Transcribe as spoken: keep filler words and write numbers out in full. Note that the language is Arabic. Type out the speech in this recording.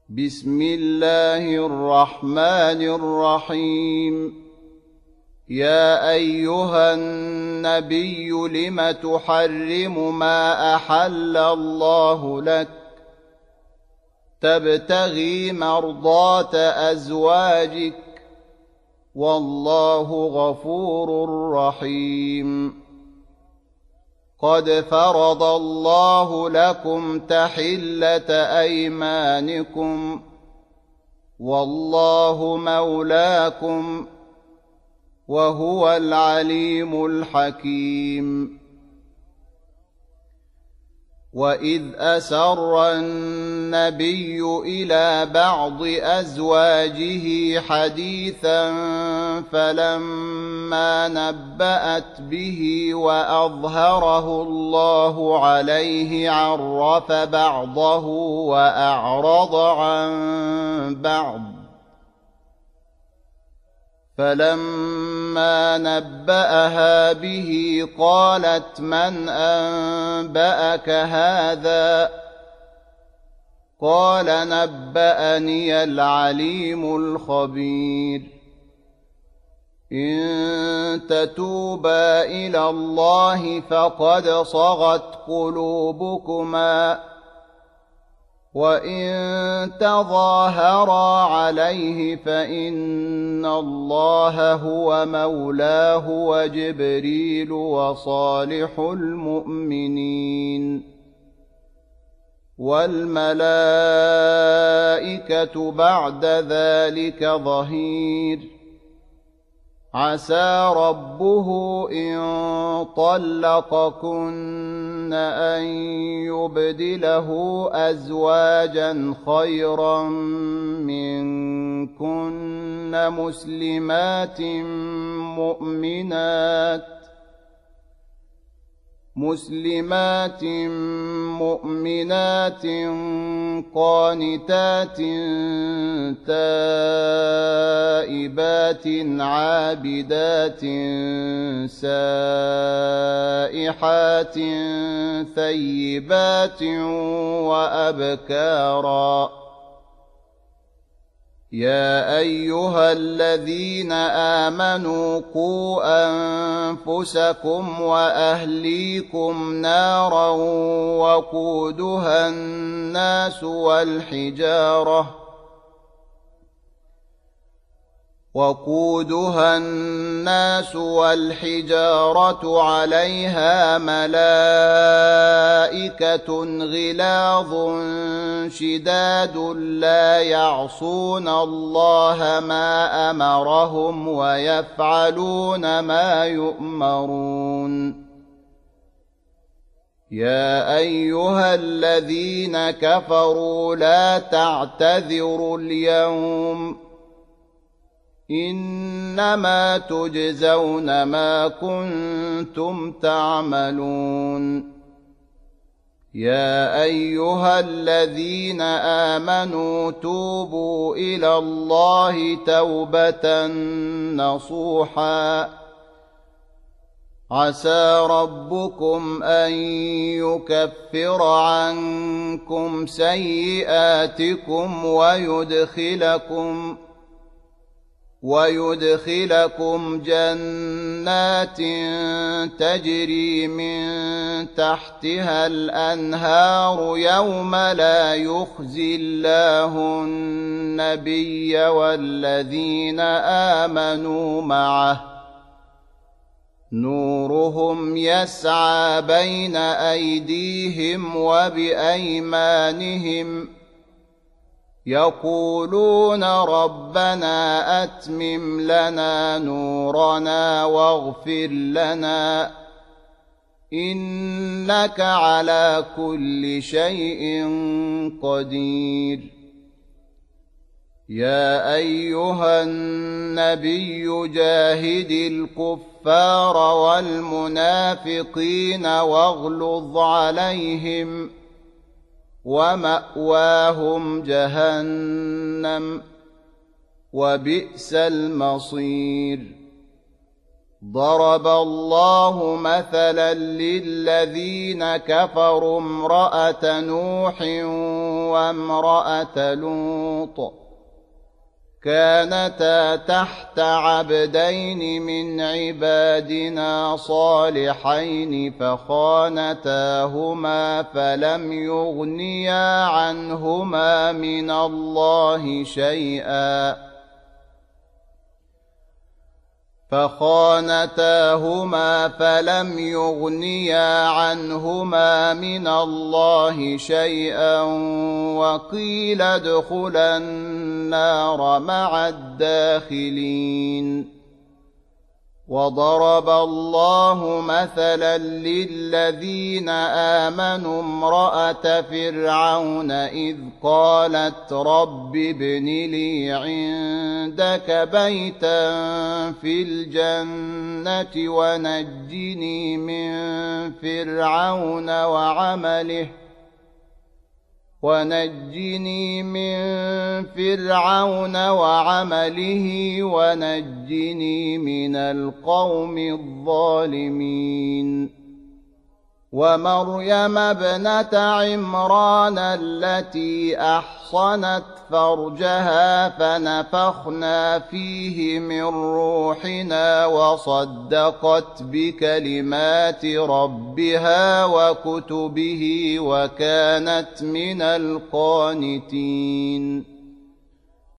بسم الله الرحمن الرحيم. يا أيها النبي لم تحرم ما أحل الله لك تبتغي مرضات أزواجك والله غفور رحيم. قد فرض الله لكم تحلة أيمانكم والله مولاكم وهو العليم الحكيم. وإذ أسر النبي إلى بعض أزواجه حديثا فلما نبأت به وأظهره الله عليه عرف بعضه وأعرض عن بعض، فلما نبأها به قالت من أنبأك هذا؟ قال نبأني العليم الخبير. إن تتوبا إلى الله فقد صغت قلوبكما وإن تظاهرا عليه فإن الله هو مولاه وجبريل وصالح المؤمنين والملائكة بعد ذلك ظهير. عسى ربه إن طلقكن أن يبدله أزواجا خيرا منكن مسلمات مؤمنات مسلمات مؤمنات قانتات تائبات عابدات سائحات ثيبات وأبكارا. يا أيها الذين آمنوا قوا أنفسكم وأهليكم نارا وقودها الناس والحجارة وقودها الناس والحجارة عليها ملائكة غلاظ شداد لا يعصون الله ما أمرهم ويفعلون ما يؤمرون. يا أيها الذين كفروا لا تعتذروا اليوم إنما تجزون ما كنتم تعملون. يا أيها الذين آمنوا توبوا إلى الله توبة نصوحا عسى ربكم أن يكفر عنكم سيئاتكم ويدخلكم ويدخلكم جنات تجري من تحتها الأنهار يوم لا يخزي الله النبي والذين آمنوا معه نورهم يسعى بين أيديهم وبأيمانهم يقولون ربنا أتمم لنا نورنا واغفر لنا إنك على كل شيء قدير. يا أيها النبي جاهد الكفار والمنافقين واغلظ عليهم ومأواهم جهنم وبئس المصير. ضرب الله مثلا للذين كفروا امرأة نوح وامرأة لوط كانتا تحت عبدين من عبادنا صالحين فخانتاهما فلم يغنيا عنهما من الله شيئا فخانتاهما فلم يغنيا عنهما من الله شيئا وقيل ادخلا النار مع الداخلين وضرب الله مثلا للذين آمنوا امرأة فرعون إذ قالت رب ابن لي عندك بيتا في الجنة ونجني من فرعون وعمله ونجني من فرعون وعمله ونجني من القوم الظالمين ومريم ابنة عمران التي أحصنت فرجها فنفخنا فيه من روحنا وصدقت بكلمات ربها وكتبه وكانت من القانتين